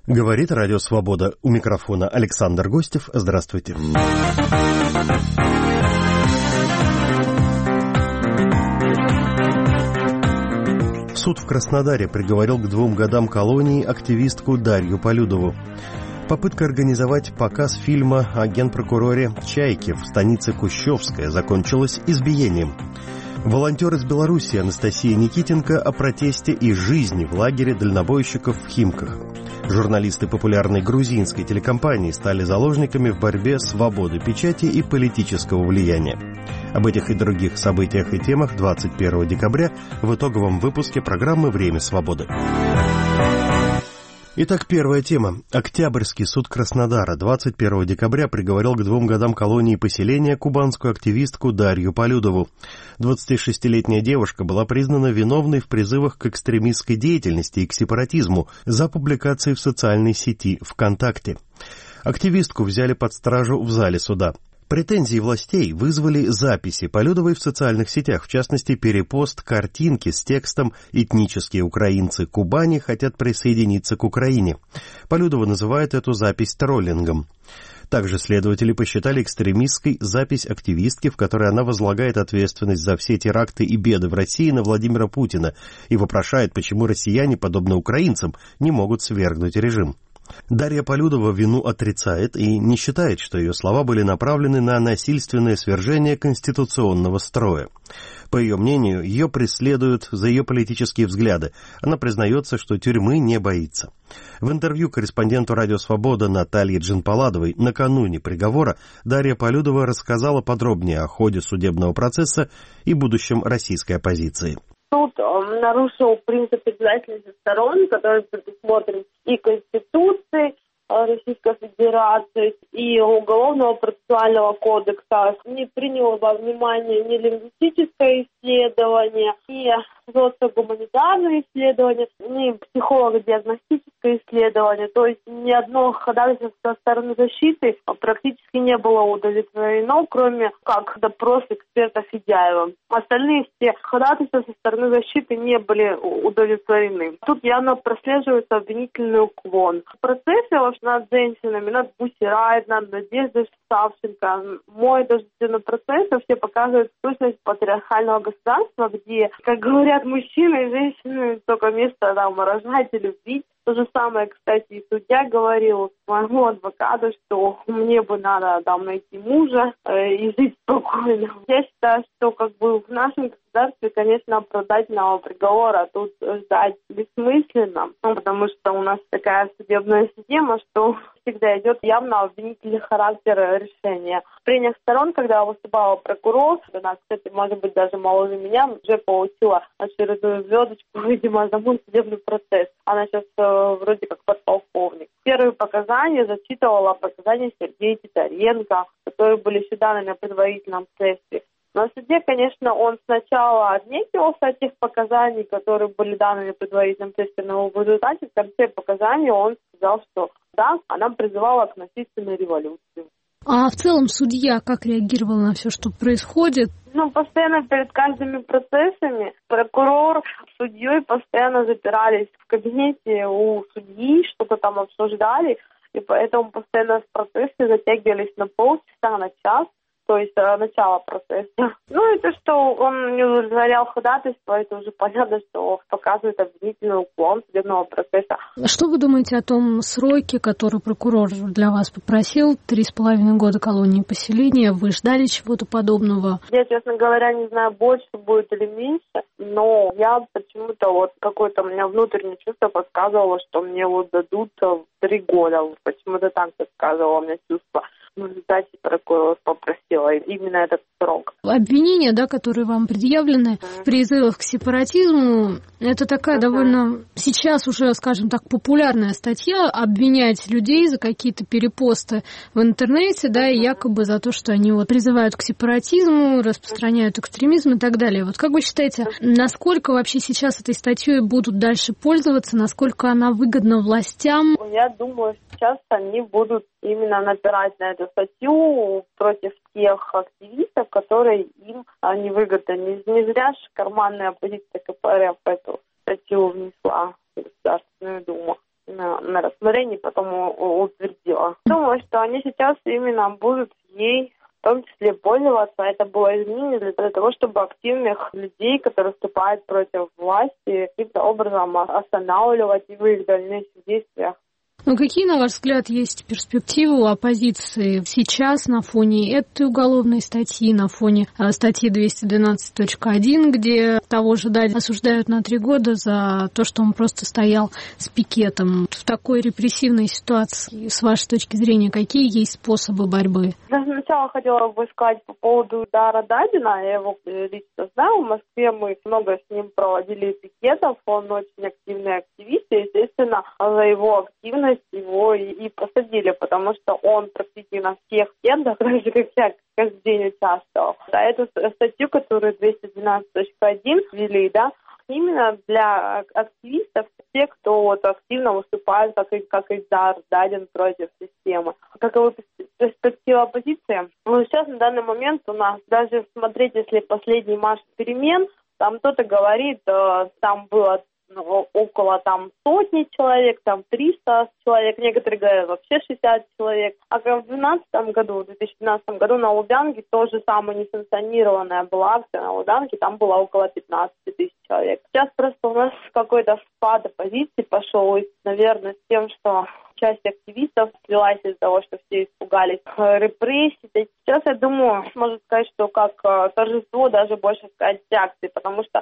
Говорит Радио Свобода. У микрофона Александр Гостев. Здравствуйте. Суд в Краснодаре приговорил к 2 годам колонии активистку Дарью Полюдову. Попытка организовать показ фильма о генпрокуроре Чайке в станице Кущевская закончилась избиением. Волонтер из Беларуси Анастасия Никитенко о протесте и жизни в лагере дальнобойщиков в Химках. Журналисты популярной грузинской телекомпании стали заложниками в борьбе с свободой печати и политического влияния. Об этих и других событиях и темах 21 декабря в итоговом выпуске программы «Время свободы». Итак, первая тема. Октябрьский суд Краснодара 21 декабря приговорил к 2 годам колонии поселения кубанскую активистку Дарью Полюдову. 26-летняя девушка была признана виновной в призывах к экстремистской деятельности и к сепаратизму за публикации в социальной сети ВКонтакте. Активистку взяли под стражу в зале суда. Претензии властей вызвали записи Полюдовой в социальных сетях, в частности, перепост картинки с текстом «Этнические украинцы Кубани хотят присоединиться к Украине». Полюдова называет эту запись троллингом. Также следователи посчитали экстремистской запись активистки, в которой она возлагает ответственность за все теракты и беды в России на Владимира Путина и вопрошает, почему россияне, подобно украинцам, не могут свергнуть режим. Дарья Полюдова вину отрицает и не считает, что ее слова были направлены на насильственное свержение конституционного строя. По ее мнению, ее преследуют за ее политические взгляды. Она признается, что тюрьмы не боится. В интервью корреспонденту «Радио Свобода» Наталье Джинпаладовой накануне приговора Дарья Полюдова рассказала подробнее о ходе судебного процесса и будущем российской оппозиции. Суд нарушил принцип обязательности сторон, который предусмотрен и Конституцией Российской Федерации, и Уголовного процессуального кодекса. Не принял во внимание ни лингвистическое исследование, ни социогуманитарные исследования, ни психолого-диагностическое исследование. То есть ни одно ходатайство со стороны защиты практически не было удовлетворено, кроме как допрос эксперта Федяева. Остальные все ходатайства со стороны защиты не были удовлетворены. Тут явно прослеживается обвинительный уклон. В процессе над женщинами, над Бусирайт, над Надеждой Савченко, мой дожденный процесс все показывают сущность патриархального государства, где, как говорят мужчины и женщины, только место там рожать и любить. То же самое, кстати, и судья говорил моему адвокату, что мне бы надо там найти мужа и жить спокойно. Я считаю, что в нашем государстве, конечно, оправдательного приговора тут ждать бессмысленно, потому что у нас такая судебная система, что всегда идет явно обвинительный характер решения. В прениях сторон, когда выступала прокурор, она, кстати, может быть, даже моложе меня, уже получила очередную звездочку, видимо, за мой судебный процесс. Она сейчас вроде как подполковник. Первые показания зачитывала показания Сергея Титаренко, которые были еще даны на предварительном следствии. На суде, конечно, он сначала отнекивался от тех показаний, которые были даны на предварительном тесте, но в результате в конце показаний он сказал, что да, она призывала к насильственной революции. А в целом судья как реагировал на все, что происходит? Постоянно перед каждыми процессами прокурор с судьей постоянно запирались в кабинете у судьи, что-то там обсуждали, и поэтому постоянно процессы затягивались на полчаса, на час. То есть начало процесса. И то, что он не удовлетворял ходатайство, это уже понятно, что показывает обвинительный уклон судебного процесса. Что вы думаете о том сроке, который прокурор для вас попросил? 3,5 года колонии поселения. Вы ждали чего-то подобного? Я, честно говоря, не знаю, больше будет или меньше, но я почему-то какое-то у меня внутреннее чувство подсказывало, что мне дадут 3 года. Почему-то так подсказывало у меня чувство. В результате прокурор попросила именно этот срок. Обвинения, которые вам предъявлены в призывах к сепаратизму, это такая довольно сейчас уже, скажем так, популярная статья, обвинять людей за какие-то перепосты в интернете, и якобы за то, что они призывают к сепаратизму, распространяют экстремизм и так далее. Как вы считаете, насколько вообще сейчас этой статьей будут дальше пользоваться, насколько она выгодна властям? Я думаю, сейчас они будут именно напирать на эту статью против тех активистов, которые им невыгодны. Не зря же карманная оппозиция КПРФ эту статью внесла в Государственную Думу. на рассмотрение, потом утвердила. Думаю, что они сейчас именно будут ей в том числе пользоваться. Это было изменение для того, чтобы активных людей, которые вступают против власти, каким-то образом останавливать в их дальнейших действиях. Ну, какие, на ваш взгляд, есть перспективы у оппозиции сейчас на фоне этой уголовной статьи, на фоне статьи 212.1, где того же Дадина осуждают на 3 года за то, что он просто стоял с пикетом? В такой репрессивной ситуации, с вашей точки зрения, какие есть способы борьбы? Я сначала хотела бы сказать по поводу удара Дадина. Я его лично знаю. В Москве мы много с ним проводили пикетов. Он очень активный активист. И, естественно, за его активность его и посадили, потому что он практически на всех тендах, даже как я каждый день участвовал. Да, эту статью, которую 212.1 ввели, да, именно для активистов, те, кто вот активно выступает, как Ильдар Дадин, против системы. Какова перспектива оппозиции? Ну, сейчас на данный момент у нас, даже смотреть, если последний марш перемен, там кто-то говорит, там было около сотни человек, 300 человек, некоторые говорят вообще 60 человек. А в 2012 году на Лубянке тоже самая несанкционированная была акция на Лубянке, там было около 15 тысяч человек. Сейчас просто у нас какой-то спад оппозиции пошел, и, наверное, с тем, что часть активистов слилась из-за того, что все испугались репрессий. Сейчас, я думаю, можно сказать, что как торжество, даже больше сказать, реакции, потому что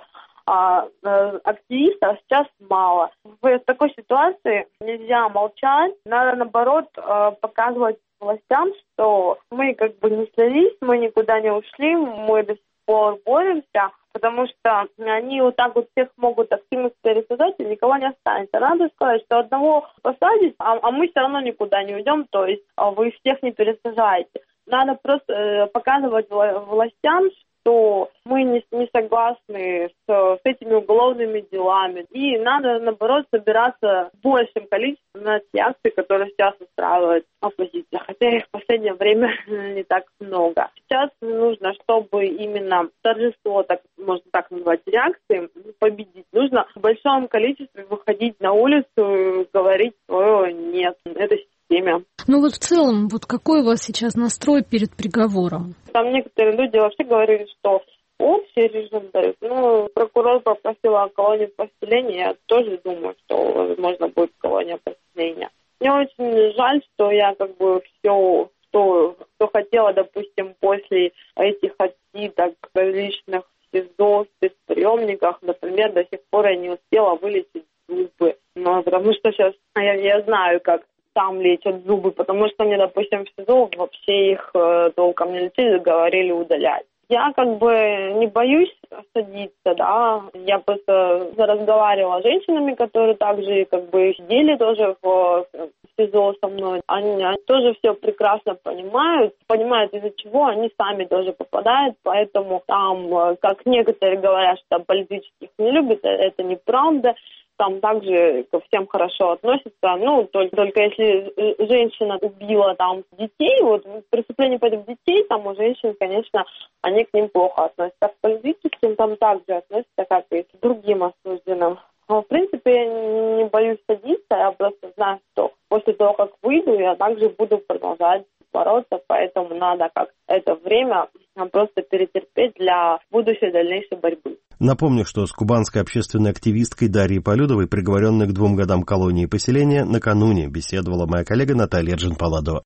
активистов сейчас мало. В такой ситуации нельзя молчать, надо, наоборот, показывать властям, что мы как бы не слились, мы никуда не ушли, мы до сих пор боремся, потому что они вот так вот всех могут активно пересажать, и никого не останется. Надо сказать, что одного посадить, а мы все равно никуда не уйдем, то есть вы всех не пересажаете. Надо просто показывать властям, что мы не согласны с этими уголовными делами. И надо, наоборот, собираться большим количеством на те акции, которые сейчас устраивает оппозиция. Хотя их в последнее время не так много. Сейчас нужно, чтобы именно торжество, так можно так назвать, реакции, победить. Нужно в большом количестве выходить на улицу и говорить свое «нет» этой системе. Ну вот в целом, вот какой у вас сейчас настрой перед приговором? Там некоторые люди вообще говорили, что общий режим дают. Ну, прокурор попросил о колонии поселения. Я тоже думаю, что, возможно, будет колония поселения. Мне очень жаль, что я как бы все, что хотела, допустим, после этих отсидок различных СИЗО, спецприемниках, например, до сих пор я не успела вылечить зубы. Ну, потому что сейчас я знаю, как там лечат зубы, потому что мне, допустим, в СИЗО вообще их толком не лечили, говорили удалять. Я как бы не боюсь садиться, да, я просто разговаривала с женщинами, которые также как бы сидели тоже в СИЗО со мной. Они тоже все прекрасно понимают, из-за чего они сами тоже попадают, поэтому там, как некоторые говорят, что политических не любят, это неправда. Там также ко всем хорошо относятся. Ну, только если женщина убила там детей, вот преступление против детей, там у женщин, конечно, они к ним плохо относятся. К политическим там также относятся, как и к другим осужденным. Но, в принципе, я не боюсь садиться, я просто знаю, что после того, как выйду, я также буду продолжать бороться, поэтому надо как это время просто перетерпеть для будущей дальнейшей борьбы. Напомню, что с кубанской общественной активисткой Дарьей Полюдовой, приговоренной к 2 годам колонии и поселения, накануне беседовала моя коллега Наталья Джанпаладова.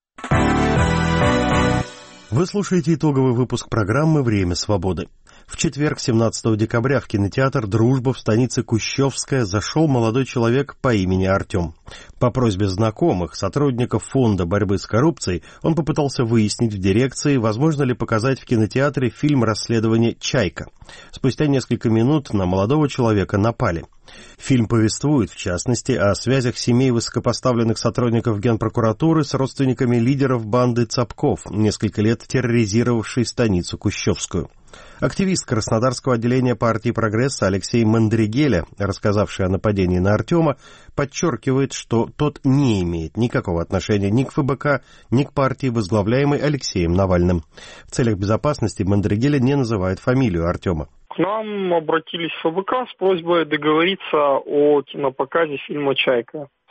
Вы слушаете итоговый выпуск программы «Время свободы». В четверг, 17 декабря, в кинотеатр «Дружба» в станице Кущевская зашел молодой человек по имени Артем. По просьбе знакомых, сотрудников фонда борьбы с коррупцией, он попытался выяснить в дирекции, возможно ли показать в кинотеатре фильм расследования «Чайка». Спустя несколько минут на молодого человека напали. Фильм повествует, в частности, о связях семей высокопоставленных сотрудников Генпрокуратуры с родственниками лидеров банды Цапков, несколько лет терроризировавшей станицу Кущевскую. Активист Краснодарского отделения партии «Прогресс» Алексей Мандригеля, рассказавший о нападении на Артема, подчеркивает, что тот не имеет никакого отношения ни к ФБК, ни к партии, возглавляемой Алексеем Навальным. В целях безопасности Мандригеля не называет фамилию Артема. К нам обратились в ФБК с просьбой договориться о кинопоказе фильма «Чайка».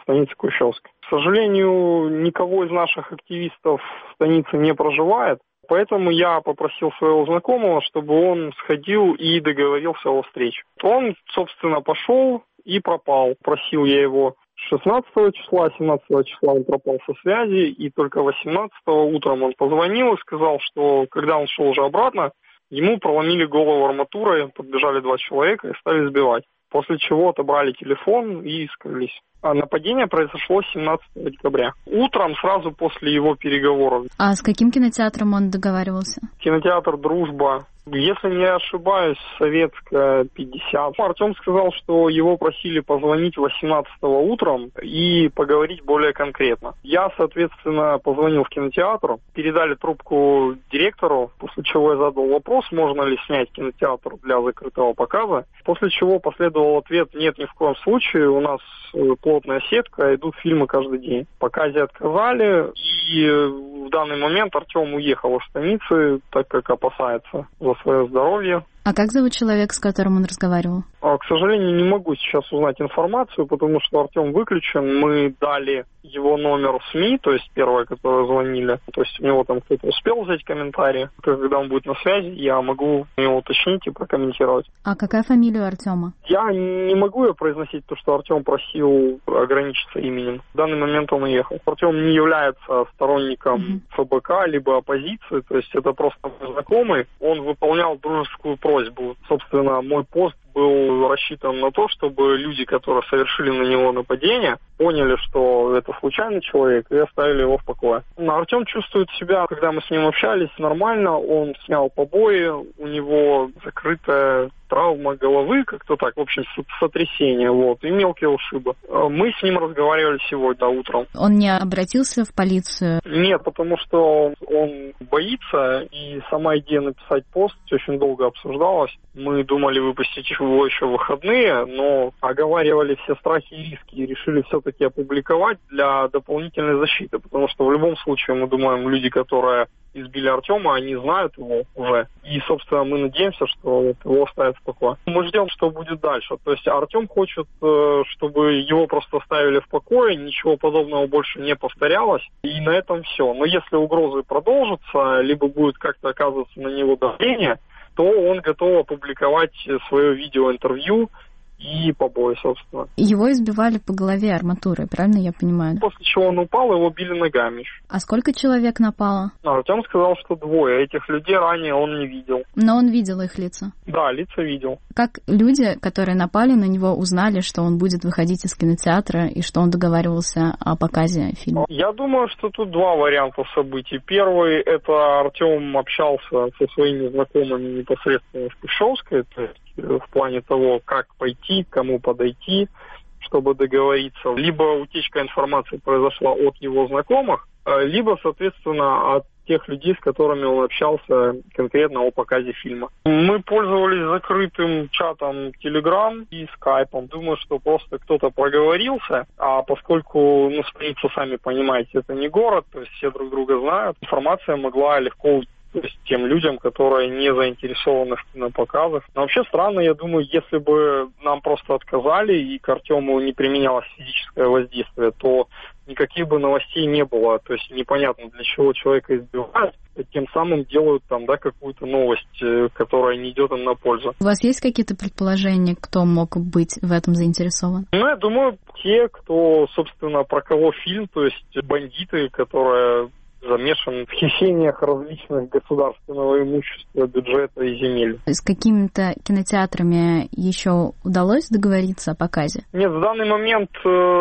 станице Кущевской. К сожалению, никого из наших активистов в станице не проживает, поэтому я попросил своего знакомого, чтобы он сходил и договорился о встрече. Он, собственно, пошел и пропал. Просил я его 16 числа, 17 числа он пропал со связи, и только 18 утром он позвонил и сказал, что когда он шел уже обратно, ему проломили голову арматурой, подбежали 2 человека и стали сбивать. После чего отобрали телефон и скрылись. А нападение произошло 17 декабря. Утром, сразу после его переговоров. А с каким кинотеатром он договаривался? Кинотеатр «Дружба». Если не ошибаюсь, Советская, 50. Артем сказал, что его просили позвонить 18-го утром и поговорить более конкретно. Я, соответственно, позвонил в кинотеатр, передали трубку директору, после чего я задал вопрос, можно ли снять кинотеатр для закрытого показа, после чего последовал ответ: нет, ни в коем случае, у нас плотная сетка, идут фильмы каждый день. В показе отказали, и в данный момент Артем уехал из станицы, так как опасается за свое здоровье. А как зовут человека, с которым он разговаривал? К сожалению, не могу сейчас узнать информацию, потому что Артем выключен. Мы дали его номер в СМИ, то есть первое, которое звонили. То есть у него там кто-то успел взять комментарии. Когда он будет на связи, я могу его уточнить и прокомментировать. А какая фамилия у Артема? Я не могу ее произносить, то, что Артем просил ограничиться именем. В данный момент он уехал. Артем не является сторонником ФБК либо оппозиции, то есть это просто мой знакомый. Он выполнял дружескую просьбу. Собственно, мой пост был рассчитан на то, чтобы люди, которые совершили на него нападение, поняли, что это случайный человек, и оставили его в покое. Артем чувствует себя, когда мы с ним общались, нормально. Он снял побои, у него закрытая травма головы, как-то так, в общем, сотрясение, и мелкие ушибы. Мы с ним разговаривали сегодня утром. Он не обратился в полицию? Нет, потому что он боится, и сама идея написать пост очень долго обсуждалась. Мы думали выпустить его еще в выходные, но оговаривали все страхи и риски и решили все-таки опубликовать для дополнительной защиты, потому что в любом случае, мы думаем, люди, которые избили Артема, они знают его уже. И, собственно, мы надеемся, что его оставят в покое. Мы ждем, что будет дальше. То есть Артем хочет, чтобы его просто оставили в покое, ничего подобного больше не повторялось, и на этом все. Но если угрозы продолжатся, либо будет как-то оказываться на него давление, то он готов опубликовать свое видеоинтервью и побои, собственно. Его избивали по голове арматурой, правильно я понимаю? После чего он упал, его били ногами. А сколько человек напало? Артем сказал, что 2. Этих людей ранее он не видел. Но он видел их лица? Да, лица видел. Как люди, которые напали на него, узнали, что он будет выходить из кинотеатра и что он договаривался о показе фильма? Я думаю, что тут 2 варианта событий. Первый — это Артем общался со своими знакомыми непосредственно в Кущевской, то есть в плане того, как пойти, к кому подойти, чтобы договориться. Либо утечка информации произошла от его знакомых, либо, соответственно, от тех людей, с которыми он общался конкретно о показе фильма. Мы пользовались закрытым чатом Telegram и Skype. Думаю, что просто кто-то проговорился, а поскольку, станица, сами понимаете, это не город, то есть все друг друга знают, информация могла легко уйти. То есть тем людям, которые не заинтересованы в кинопоказах. Но вообще странно, я думаю, если бы нам просто отказали и к Артему не применялось физическое воздействие, то никаких бы новостей не было. То есть непонятно, для чего человека избивают, тем самым делают какую-то новость, которая не идет им на пользу. У вас есть какие-то предположения, кто мог быть в этом заинтересован? Я думаю, те, кто, собственно, про кого фильм, то есть бандиты, которые замешан в хищениях различных государственного имущества, бюджета и земель. С какими-то кинотеатрами еще удалось договориться о показе? Нет, в данный момент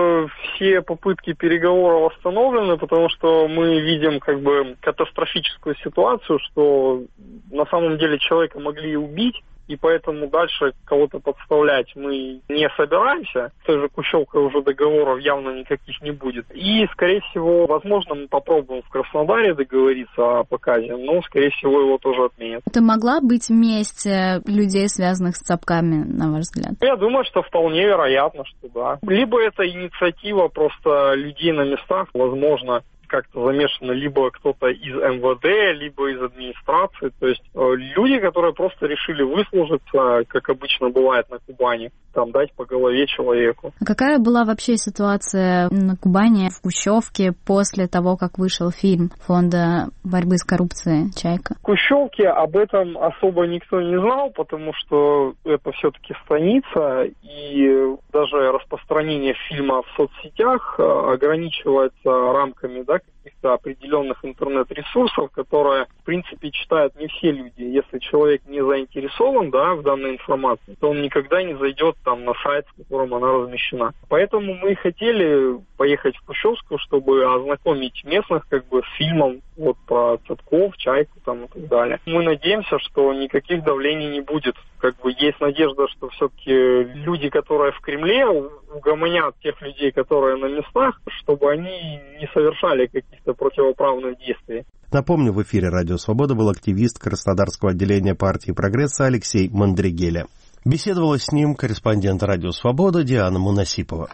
все попытки переговоров остановлены, потому что мы видим катастрофическую ситуацию, что на самом деле человека могли убить, и поэтому дальше кого-то подставлять мы не собираемся. С той же Кущевкой уже договоров явно никаких не будет. И, скорее всего, возможно, мы попробуем в Краснодаре договориться о показе, но, скорее всего, его тоже отменят. Это могла быть месть людей, связанных с цапками, на ваш взгляд? Я думаю, что вполне вероятно, что да. Либо это инициатива просто людей на местах, возможно, как-то замешаны либо кто-то из МВД, либо из администрации. То есть люди, которые просто решили выслужиться, как обычно бывает на Кубани, там дать по голове человеку. А какая была вообще ситуация на Кубани, в Кущевке, после того, как вышел фильм Фонда борьбы с коррупцией «Чайка»? В Кущевке об этом особо никто не знал, потому что это все-таки станица, и даже распространение фильма в соцсетях ограничивается рамками, да, каких-то определенных интернет-ресурсов, которые, в принципе, читают не все люди. Если человек не заинтересован, да, в данной информации, то он никогда не зайдет там на сайт, в котором она размещена. Поэтому мы хотели поехать в Кущевскую, чтобы ознакомить местных как бы с фильмом вот про Цветков, Чайку там и так далее. Мы надеемся, что никаких давлений не будет. Как бы есть надежда, что все-таки люди, которые в Кремле, угомонят тех людей, которые на местах, чтобы они не совершали каких-то противоправных действий. Напомню, в эфире «Радио Свобода» был активист Краснодарского отделения партии «Прогресса» Алексей Мандригеля. Беседовала с ним корреспондент «Радио Свобода» Диана Мунасипова.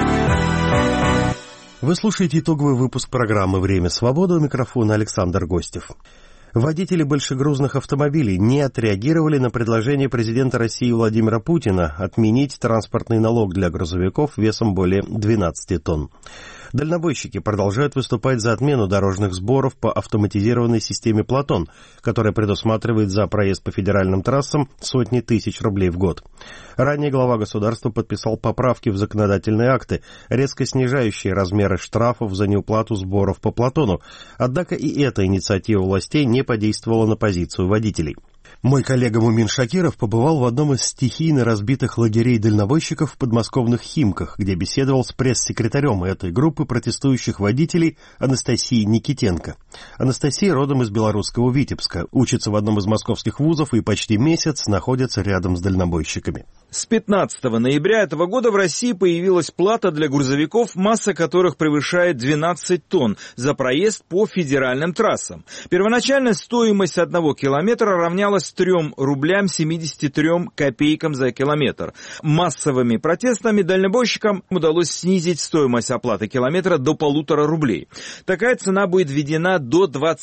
Вы слушаете итоговый выпуск программы «Время свободы», у микрофона Александр Гостев. Водители большегрузных автомобилей не отреагировали на предложение президента России Владимира Путина отменить транспортный налог для грузовиков весом более 12 тонн. Дальнобойщики продолжают выступать за отмену дорожных сборов по автоматизированной системе «Платон», которая предусматривает за проезд по федеральным трассам сотни тысяч рублей в год. Ранее глава государства подписал поправки в законодательные акты, резко снижающие размеры штрафов за неуплату сборов по «Платону», однако и эта инициатива властей не подействовала на позицию водителей. Мой коллега Мумин Шакиров побывал в одном из стихийно разбитых лагерей дальнобойщиков в подмосковных Химках, где беседовал с пресс-секретарем этой группы протестующих водителей Анастасией Никитенко. Анастасия родом из белорусского Витебска, учится в одном из московских вузов и почти месяц находится рядом с дальнобойщиками. С 15 ноября этого года в России появилась плата для грузовиков, масса которых превышает 12 тонн, за проезд по федеральным трассам. Первоначальная стоимость 1 километра равнялась 3 рублям 73 копейкам за километр. Массовыми протестами дальнобойщикам удалось снизить стоимость оплаты километра до 1,5 рублей. Такая цена будет введена до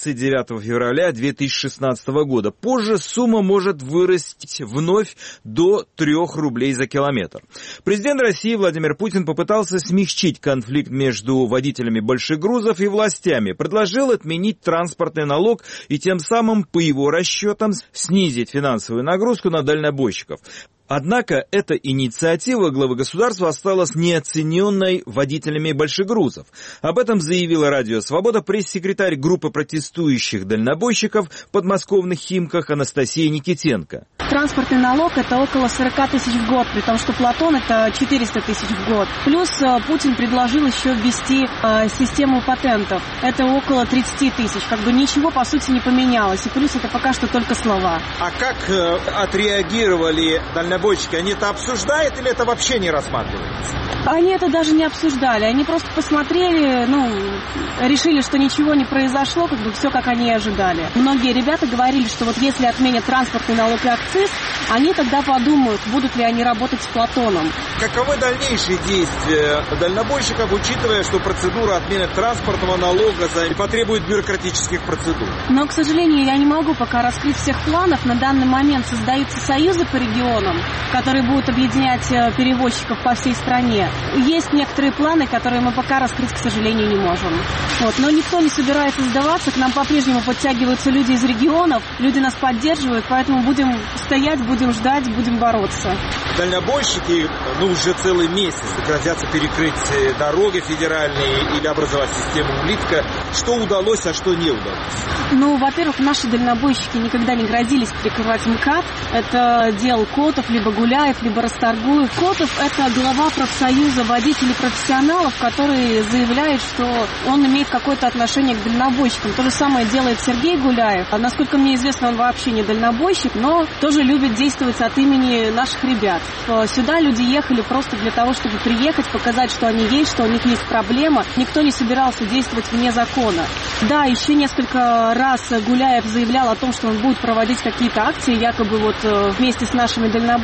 29 февраля 2016 года. Позже сумма может вырасти вновь до 3 рублей за километр. Президент России Владимир Путин попытался смягчить конфликт между водителями больших грузов и властями, предложил отменить транспортный налог и тем самым, по его расчетам, снизить финансовую нагрузку на дальнобойщиков. Однако эта инициатива главы государства осталась неоцененной водителями большегрузов. Об этом заявила «Радио Свобода» пресс-секретарь группы протестующих дальнобойщиков в подмосковных Химках Анастасия Никитенко. Транспортный налог – это около 40 тысяч в год, при том, что «Платон» – это 400 тысяч в год. Плюс Путин предложил еще ввести систему патентов. Это около 30 тысяч. Как бы ничего, по сути, не поменялось. И плюс это пока что только слова. А как отреагировали дальнобойщики? Они это обсуждают или это вообще не рассматривается? Они это даже не обсуждали. Они просто посмотрели, решили, что ничего не произошло, как бы все, как они и ожидали. Многие ребята говорили, что вот если отменят транспортный налог и акциз, они тогда подумают, будут ли они работать с «Платоном». Каковы дальнейшие действия дальнобойщиков, учитывая, что процедура отмены транспортного налога потребует бюрократических процедур? Но, к сожалению, я не могу пока раскрыть всех планов. На данный момент создаются союзы по регионам, которые будут объединять перевозчиков по всей стране. Есть некоторые планы, которые мы пока раскрыть, к сожалению, не можем. Но никто не собирается сдаваться. К нам по-прежнему подтягиваются люди из регионов. Люди нас поддерживают, поэтому будем стоять, будем ждать, будем бороться. Дальнобойщики уже целый месяц грозятся перекрыть дороги федеральные или образовать систему улитка. Что удалось, а что не удалось? Во-первых, наши дальнобойщики никогда не грозились перекрывать МКАД. Это делал Котов, либо Гуляев, либо Расторгуев. Котов – это глава профсоюза водителей-профессионалов, который заявляет, что он имеет какое-то отношение к дальнобойщикам. То же самое делает Сергей Гуляев. Насколько мне известно, он вообще не дальнобойщик, но тоже любит действовать от имени наших ребят. Сюда люди ехали просто для того, чтобы приехать, показать, что они есть, что у них есть проблема. Никто не собирался действовать вне закона. Да, еще несколько раз Гуляев заявлял о том, что он будет проводить какие-то акции, якобы вместе с нашими дальнобойщиками.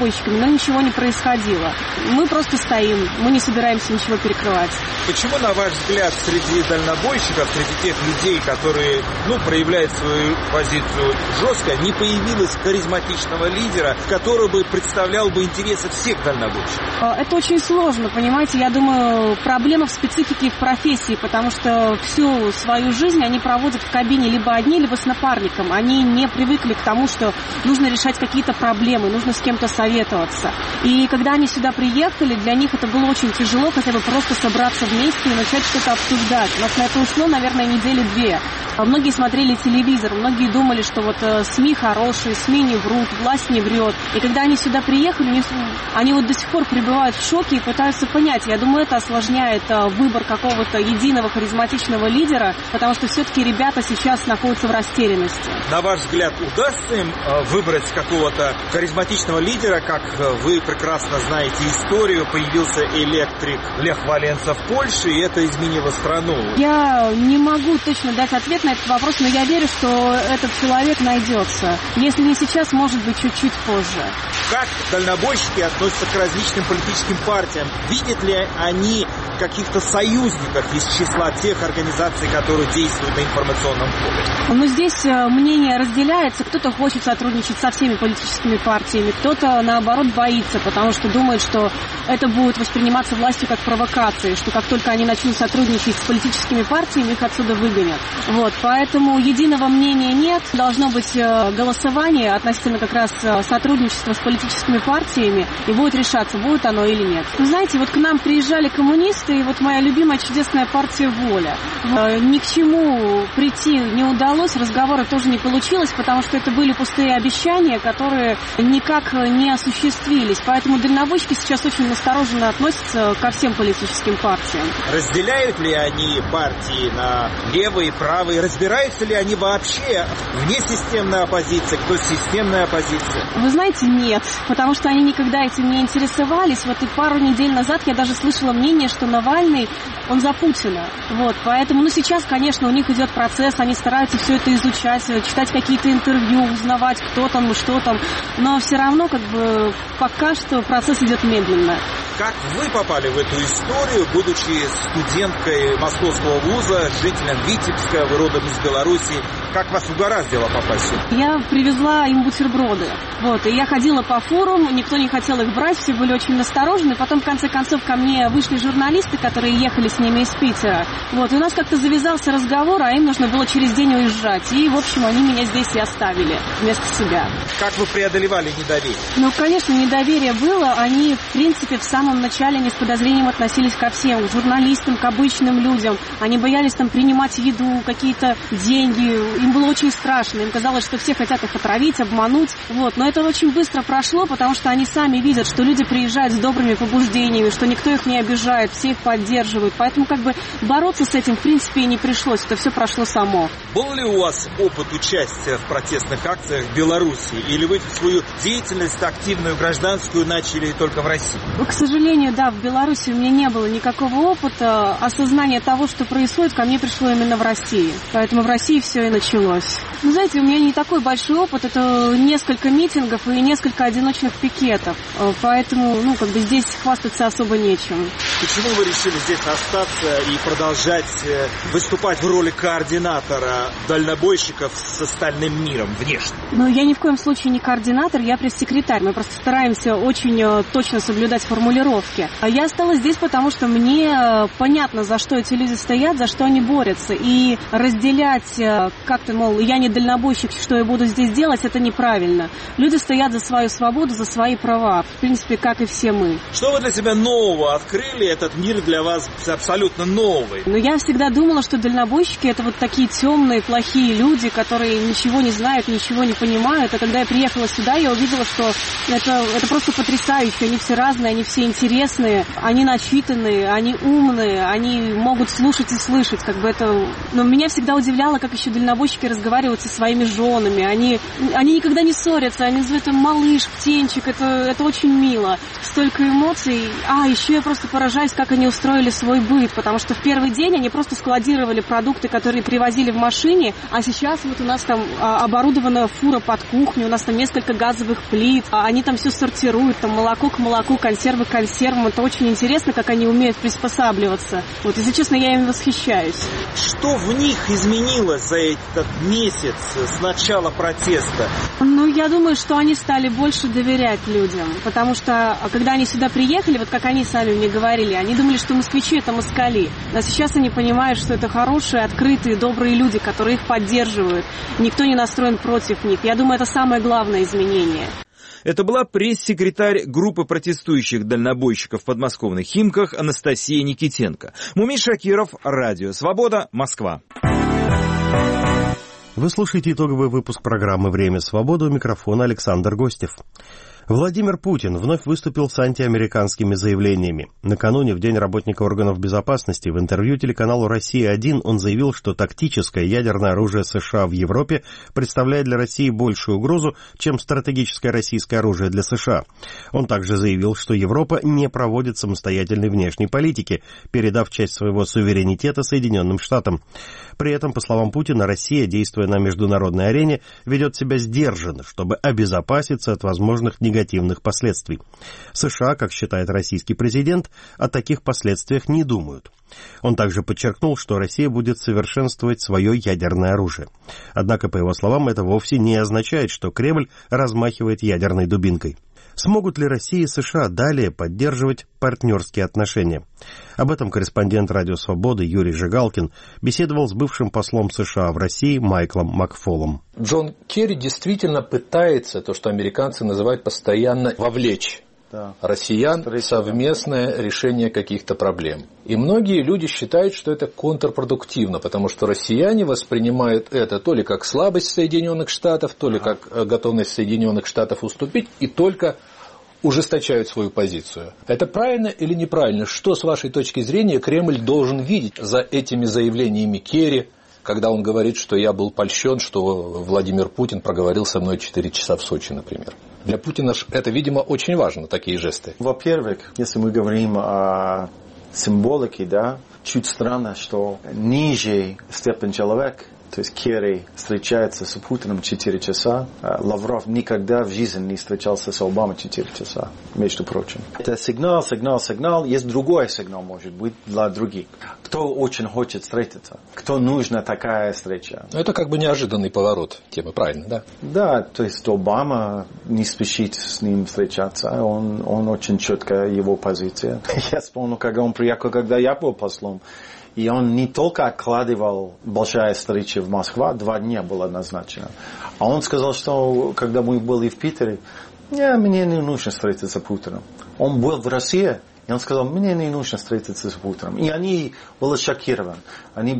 дальнобойщиками, но ничего не происходило. Мы просто стоим, мы не собираемся ничего перекрывать. Почему, на ваш взгляд, среди дальнобойщиков, среди тех людей, которые, проявляют свою позицию жестко, не появилось харизматичного лидера, который бы представлял бы интересы всех дальнобойщиков? Это очень сложно, понимаете. Я думаю, проблема в специфике их профессии, потому что всю свою жизнь они проводят в кабине либо одни, либо с напарником. Они не привыкли к тому, что нужно решать какие-то проблемы, нужно с кем-то советоваться. И когда они сюда приехали, для них это было очень тяжело хотя бы просто собраться вместе и начать что-то обсуждать. У нас на это ушло, наверное, недели 2. Многие смотрели телевизор, многие думали, что СМИ хорошие, СМИ не врут, власть не врет. И когда они сюда приехали, они до сих пор пребывают в шоке и пытаются понять. Я думаю, это осложняет выбор какого-то единого харизматичного лидера, потому что все-таки ребята сейчас находятся в растерянности. На ваш взгляд, удастся им выбрать какого-то харизматичного лидера? Как вы прекрасно знаете историю, появился электрик Лех Валенса в Польше, и это изменило страну. Я не могу точно дать ответ на этот вопрос, но я верю, что этот человек найдется. Если не сейчас, может быть, чуть-чуть позже. Как дальнобойщики относятся к различным политическим партиям? Видят ли они каких-то союзников из числа тех организаций, которые действуют на информационном поле? Здесь мнение разделяется. Кто-то хочет сотрудничать со всеми политическими партиями, кто-то, наоборот, боится, потому что думает, что это будет восприниматься властью как провокация, что как только они начнут сотрудничать с политическими партиями, их отсюда выгонят. Поэтому единого мнения нет. Должно быть голосование относительно как раз сотрудничества с политическими партиями, и будет решаться, будет оно или нет. Вы знаете, к нам приезжали коммунисты, и моя любимая чудесная партия «Воля». Ни к чему прийти не удалось, разговора тоже не получилось, потому что это были пустые обещания, которые никак не осуществились. Поэтому дальнобойщики сейчас очень настороженно относятся ко всем политическим партиям. Разделяют ли они партии на левые, правые? Разбираются ли они вообще внесистемная оппозиция, кто системная оппозиция? Вы знаете, нет, потому что они никогда этим не интересовались. И пару недель назад я даже слышала мнение, что Навальный, он за Путина. Поэтому, сейчас, конечно, у них идет процесс, они стараются все это изучать, читать какие-то интервью, узнавать, кто там и что там, но все равно, пока что процесс идет медленно. Как вы попали в эту историю, будучи студенткой Московского вуза, жителем Витебска, вы родом из Беларуси? Как вас угораздило попасть сюда? Я привезла им бутерброды. И я ходила по форуму, никто не хотел их брать, все были очень насторожены. Потом, в конце концов, ко мне вышли журналисты, которые ехали с ними из Питера. И у нас как-то завязался разговор, а им нужно было через день уезжать. И, в общем, они меня здесь и оставили вместо себя. Как вы преодолевали недоверие? Конечно, недоверие было. Они, в принципе, в самом начале не с подозрением относились ко всем, к журналистам, к обычным людям. Они боялись принимать еду, какие-то деньги. Им было очень страшно. Им казалось, что все хотят их отравить, обмануть. Но это очень быстро прошло, потому что они сами видят, что люди приезжают с добрыми побуждениями, что никто их не обижает, все их поддерживают. Поэтому бороться с этим, в принципе, и не пришлось. Это все прошло само. Был ли у вас опыт участия в протестных акциях в Беларуси? Или вы свою деятельность активную, гражданскую, начали только в России? К сожалению, да, в Беларуси у меня не было никакого опыта. Осознание того, что происходит, ко мне пришло именно в России. Поэтому в России все и началось. Знаете, у меня не такой большой опыт. Это несколько митингов и несколько одиночных пикетов. Поэтому, здесь хвастаться особо нечем. Почему вы решили здесь остаться и продолжать выступать в роли координатора дальнобойщиков с остальным миром внешне? Я ни в коем случае не координатор, я пресс-секретарь. Мы просто стараемся очень точно соблюдать формулировки. Я осталась здесь, потому что мне понятно, за что эти люди стоят, за что они борются. И разделять как-то, я не дальнобойщик, что я буду здесь делать, это неправильно. Люди стоят за свою свободу, за свои права. В принципе, как и все мы. Что вы для себя нового открыли? Этот мир для вас абсолютно новый. Я всегда думала, что дальнобойщики — это такие темные, плохие люди, которые ничего не знают, ничего не понимают. А когда я приехала сюда, я увидела, что это просто потрясающе. Они все разные, они все интересные, они начитанные, они умные, они могут слушать и слышать, как бы это... Но меня всегда удивляло, как еще дальнобойщики разговаривают со своими женами. Они никогда не ссорятся, они называют им малыш, птенчик, это очень мило. Столько эмоций. Еще я просто поражаюсь, как они устроили свой быт, потому что в первый день они просто складировали продукты, которые привозили в машине, а сейчас вот у нас там оборудована фура под кухню, у нас там несколько газовых плит, они там все сортируют, там молоко к молоку, консервы к консервам. Это очень интересно, как они умеют приспосабливаться. Вот, если честно, я им восхищаюсь. Что в них изменилось за этот месяц с начала протеста? Я думаю, что они стали больше доверять людям, потому что, когда они сюда приехали, вот как они сами мне говорили, они думали, что москвичи — это москали. А сейчас они понимают, что это хорошие, открытые, добрые люди, которые их поддерживают. Никто не настроен против них. Я думаю, это самое главное изменение. Это была пресс-секретарь группы протестующих дальнобойщиков в подмосковных Химках Анастасия Никитенко. Мумий Шакиров, Радио Свобода, Москва. Вы слушаете итоговый выпуск программы «Время свободы», у микрофона Александр Гостев. Владимир Путин вновь выступил с антиамериканскими заявлениями. Накануне, в День работника органов безопасности, в интервью телеканалу «Россия-1» он заявил, что тактическое ядерное оружие США в Европе представляет для России большую угрозу, чем стратегическое российское оружие для США. Он также заявил, что Европа не проводит самостоятельной внешней политики, передав часть своего суверенитета Соединенным Штатам. При этом, по словам Путина, Россия, действуя на международной арене, ведет себя сдержанно, чтобы обезопаситься от возможных негативных последствий. США, как считает российский президент, о таких последствиях не думают. Он также подчеркнул, что Россия будет совершенствовать свое ядерное оружие. Однако, по его словам, это вовсе не означает, что Кремль размахивает ядерной дубинкой. Смогут ли Россия и США далее поддерживать партнерские отношения? Об этом корреспондент «Радио Свободы» Юрий Жигалкин беседовал с бывшим послом США в России Майклом Макфолом. Джон Керри действительно пытается, то, что американцы называют постоянно, вовлечь россиян в совместное решение каких-то проблем. И многие люди считают, что это контрпродуктивно, потому что россияне воспринимают это то ли как слабость Соединенных Штатов, то ли как готовность Соединенных Штатов уступить, и только ужесточают свою позицию. Это правильно или неправильно? Что, с вашей точки зрения, Кремль должен видеть за этими заявлениями Керри, когда он говорит, что я был польщен, что Владимир Путин проговорил со мной 4 часа в Сочи, например? Для Путина это, видимо, очень важно, такие жесты. Во-первых, если мы говорим о символике, чуть странно, что ниже степень человека, то есть Керри встречается с Путиным 4 часа, Лавров никогда в жизни не встречался с Обамой 4 часа, между прочим. Это сигнал, есть другой сигнал, может быть, для других. Кто очень хочет встретиться, кто нужна такая встреча. Это как бы неожиданный поворот темы, правильно, да? Да, то есть Обама не спешит с ним встречаться, он очень четко его позиция. Я вспомнил, когда он приехал, когда я был послом. И он не только откладывал большая встреча в Москве, 2 дня было назначено. А он сказал, что когда мы были в Питере, мне не нужно встретиться с Путиным. Он был в России, и он сказал, мне не нужно встретиться с Путиным. И они были шокированы. Они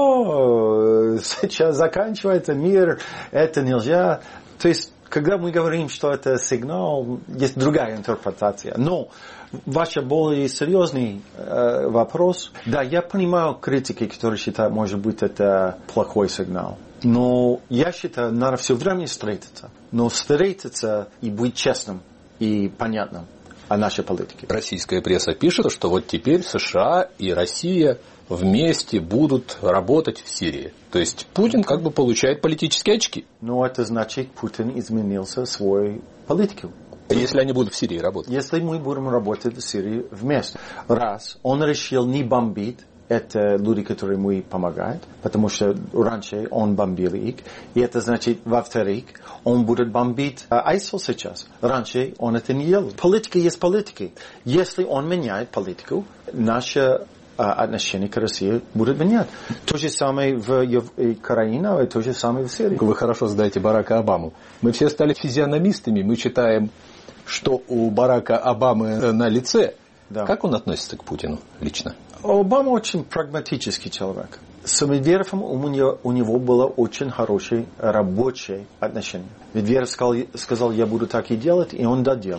были, сейчас заканчивается мир, это нельзя. То есть, когда мы говорим, что это сигнал, есть другая интерпретация. Но ваш более серьезный вопрос. Да, я понимаю критики, которые считают, может быть, это плохой сигнал. Но я считаю, надо все время встретиться. Но встретиться и быть честным и понятным о нашей политике. Российская пресса пишет, что вот теперь США и Россия вместе будут работать в Сирии. То есть Путин как бы получает политические очки. Но это значит, Путин изменился в свою политику. Если они будут в Сирии работать? Если мы будем работать в Сирии вместе. Раз, он решил не бомбить, это люди, которые ему помогают, потому что раньше он бомбил их. И это значит, во-вторых, он будет бомбить ISIL сейчас. Раньше он это не делал. Политика есть политика. Если он меняет политику, наше отношение к России будет менять. То же самое в Украине, и то же самое в Сирии. Вы хорошо знаете Барака Обаму. Мы все стали физиономистами, мы читаем, что у Барака Обамы на лице. Да. Как он относится к Путину лично? Обама очень прагматический человек. С Медведевым у него было очень хорошее рабочее отношение. Медведев сказал, я буду так и делать, и он доделал.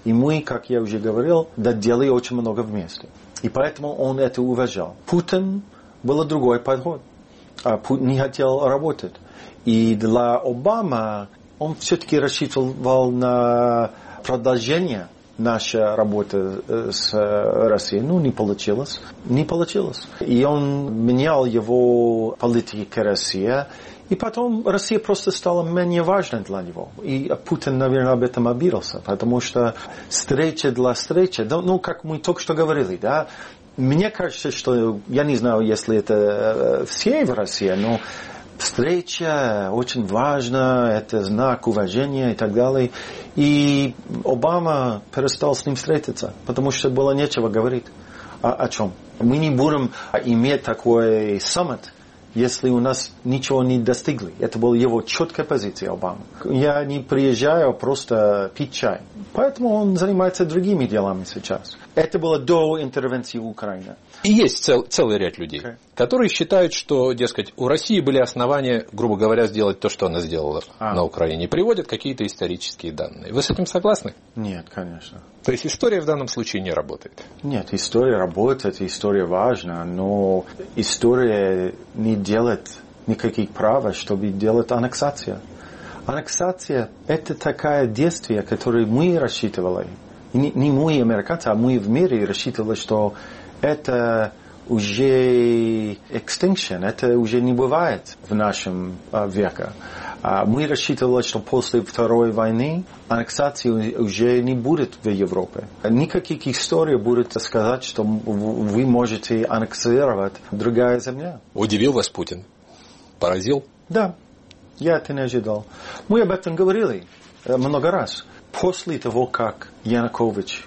И мы, как я уже говорил, делали очень много вместе. И поэтому он это уважал. Путин был другой подход. Путин не хотел работать. И для Обамы он все-таки рассчитывал на продолжение нашей работы с Россией. Не получилось. Не получилось. И он менял его политики к России. И потом Россия просто стала менее важной для него. И Путин, наверное, об этом обиделся. Потому что встреча для встречи, как мы только что говорили, да, мне кажется, что, я не знаю, если это все в России, но встреча очень важна, это знак уважения и так далее. И Обама перестал с ним встретиться, потому что было нечего говорить. О чем? Мы не будем иметь такой саммит, если у нас ничего не достигли. Это была его четкая позиция Обамы. Я не приезжаю просто пить чай. Поэтому он занимается другими делами сейчас. Это было до интервенции в Украине. И есть целый ряд людей, которые считают, что, дескать, у России были основания, грубо говоря, сделать то, что она сделала на Украине. Приводят какие-то исторические данные. Вы с этим согласны? Нет, конечно. То есть история в данном случае не работает? Нет, история работает, история важна, но история не делает никаких прав, чтобы делать аннексацию. Аннексация – это такое действие, которое мы рассчитывали. Не мы, американцы, а мы в мире рассчитывали, что это уже extinction, это уже не бывает в нашем веке. Мы рассчитывали, что после Второй войны аннексации уже не будет в Европе. Никаких историй будет сказать, что вы можете аннексировать другая земля. Удивил вас Путин? Поразил? Да, я это не ожидал. Мы об этом говорили много раз. После того, как Янукович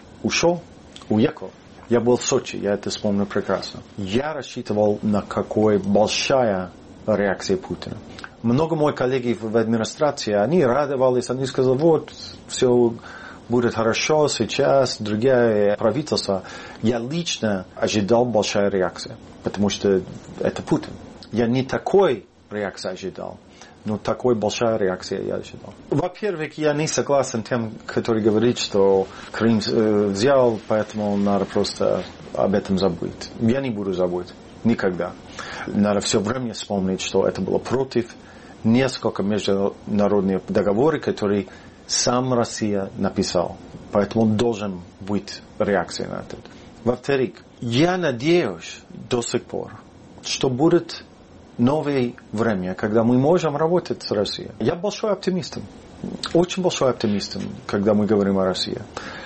уехал, я был в Сочи, я это вспомнил прекрасно. Я рассчитывал на какой большая реакция Путина. Много моих коллег в администрации, они радовались, они сказали, вот, все будет хорошо сейчас, другие правительства. Я лично ожидал большая реакция, потому что это Путин. Я не такой реакции ожидал, но такой большая реакция я ожидал. Во-первых, я не согласен с тем, который говорит, что Крым взял, поэтому надо просто об этом забыть. Я не буду забыть. Никогда. Надо все время вспомнить, что это было против несколько международных договоров, которые сам Россия написал. Поэтому должен быть реакция на это. Во-вторых, я надеюсь до сих пор, что будет новое время, когда мы можем работать с Россией. Я большой оптимист. Очень большой оптимист, когда мы говорим о России.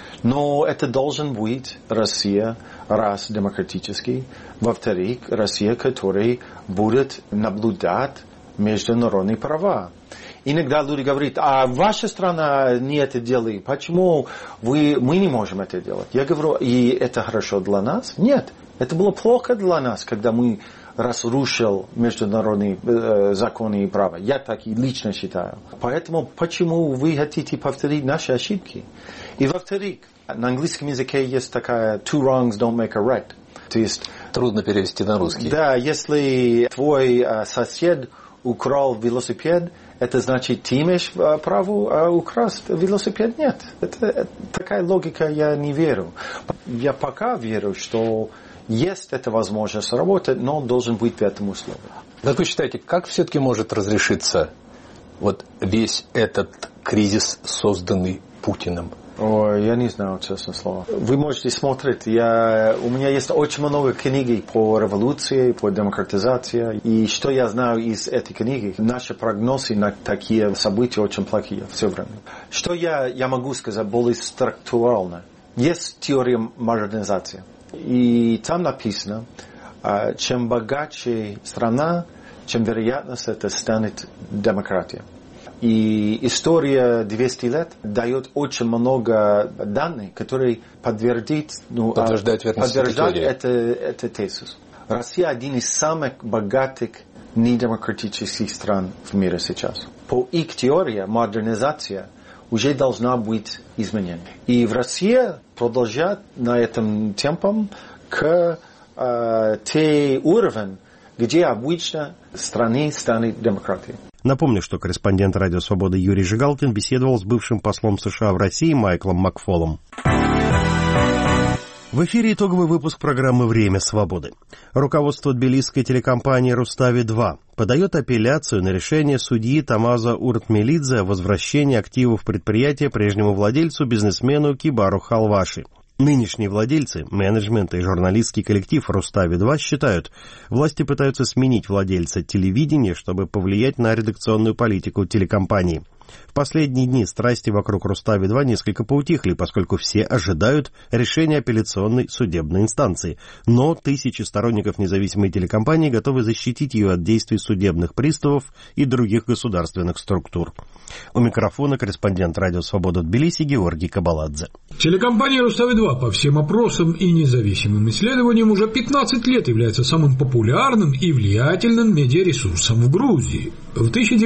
Но это должен быть Россия, раз, демократический. Во-вторых, Россия, которая будет наблюдать международные права. Иногда люди говорят, а ваша страна не это делает, почему мы не можем это делать? Я говорю, и это хорошо для нас? Нет, это было плохо для нас, когда мы разрушили международные законы и права. Я так и лично считаю. Поэтому почему вы хотите повторить наши ошибки? И во-вторых, на английском языке есть такая two wrongs don't make a right. То есть трудно перевести на русский. Да, если твой сосед украл велосипед, это значит, ты имеешь право украсть велосипед? Нет. Это такая логика, я не верю. Я пока верю, что есть эта возможность работать, но он должен быть в этом условии. Как вы считаете, как все-таки может разрешиться вот весь этот кризис, созданный Путиным? Ой, я не знаю, честное слово. Вы можете смотреть. У меня есть очень много книг по революции, по демократизации. И что я знаю из этой книги, наши прогнозы на такие события очень плохие все время. Что я могу сказать более структурально? Есть теория модернизации. И там написано, чем богаче страна, чем вероятность это станет демократией. И история 200 лет дает очень много данных, которые подтверждают этот тезис. Россия один из самых богатых недемократических стран в мире сейчас. По их теории модернизация уже должна быть изменена. И в России продолжает на этом темпом к те уровень, где обычно страны станет демократией. Напомню, что корреспондент «Радио Свобода» Юрий Жигалкин беседовал с бывшим послом США в России Майклом Макфолом. В эфире итоговый выпуск программы «Время свободы». Руководство тбилисской телекомпании «Рустави-2» подает апелляцию на решение судьи Тамаза Уртмелидзе о возвращении активов предприятия прежнему владельцу, бизнесмену Кибару Халваши. Нынешние владельцы, менеджмент и журналистский коллектив «Рустави-2» считают, власти пытаются сменить владельца телевидения, чтобы повлиять на редакционную политику телекомпании. В последние дни страсти вокруг «Рустави-2» несколько поутихли, поскольку все ожидают решения апелляционной судебной инстанции. Но тысячи сторонников независимой телекомпании готовы защитить ее от действий судебных приставов и других государственных структур. У микрофона корреспондент «Радио Свобода» Тбилиси Георгий Кабаладзе. Телекомпания «Рустави-2» по всем опросам и независимым исследованиям уже 15 лет является самым популярным и влиятельным медиаресурсом в Грузии. В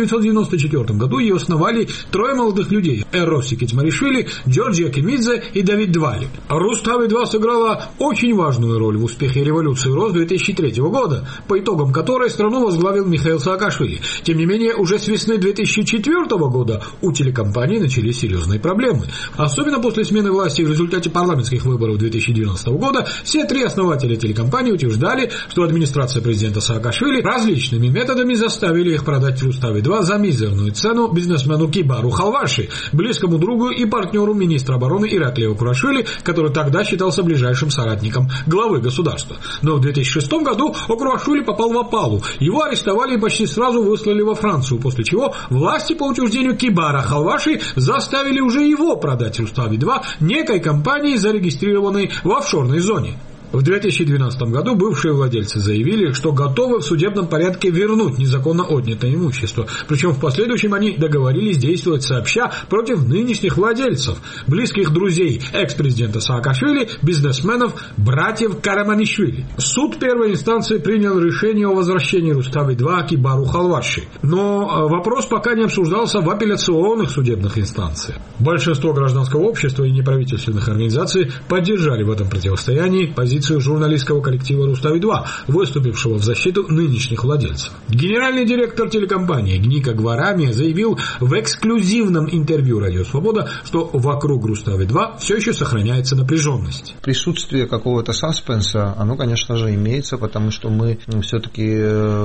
1994 году ее основали трое молодых людей – Эрос Кицмаришвили, Джорджия Кемидзе и Давид Двали. «Рустави-2» сыграла очень важную роль в успехе революции РОС 2003 года, по итогам которой страну возглавил Михаил Саакашвили. Тем не менее, уже с весны 2004 года у телекомпании начались серьезные проблемы. Особенно после смены власти в результате парламентских выборов 2012 года все три основателя телекомпании утверждали, что администрация президента Саакашвили различными методами заставили их продать «Рустави-2» за мизерную цену бизнесмену Кибару Халваши, близкому другу и партнеру министра обороны Ираклию Курашвили, который тогда считался ближайшим соратником главы государства. Но в 2006 году Курашвили попал в опалу. Его арестовали и почти сразу выслали во Францию, после чего власти по утверждению Кибара Халваши заставили уже его продать «Рустави-2» некой компании, зарегистрированной в офшорной зоне. В 2012 году бывшие владельцы заявили, что готовы в судебном порядке вернуть незаконно отнятое имущество. Причем в последующем они договорились действовать сообща против нынешних владельцев, близких друзей экс-президента Саакашвили, бизнесменов, братьев Караманишвили. Суд первой инстанции принял решение о возвращении «Рустави-2» Кибару Халваши. Но вопрос пока не обсуждался в апелляционных судебных инстанциях. Большинство гражданского общества и неправительственных организаций поддержали в этом противостоянии позицию журналистского коллектива «Рустави-2», выступившего в защиту нынешних владельцев. Генеральный директор телекомпании Гника Гварамия заявил в эксклюзивном интервью «Радио Свобода», что вокруг «Рустави-2» все еще сохраняется напряженность. Присутствие какого-то саспенса, оно, конечно же, имеется, потому что мы все-таки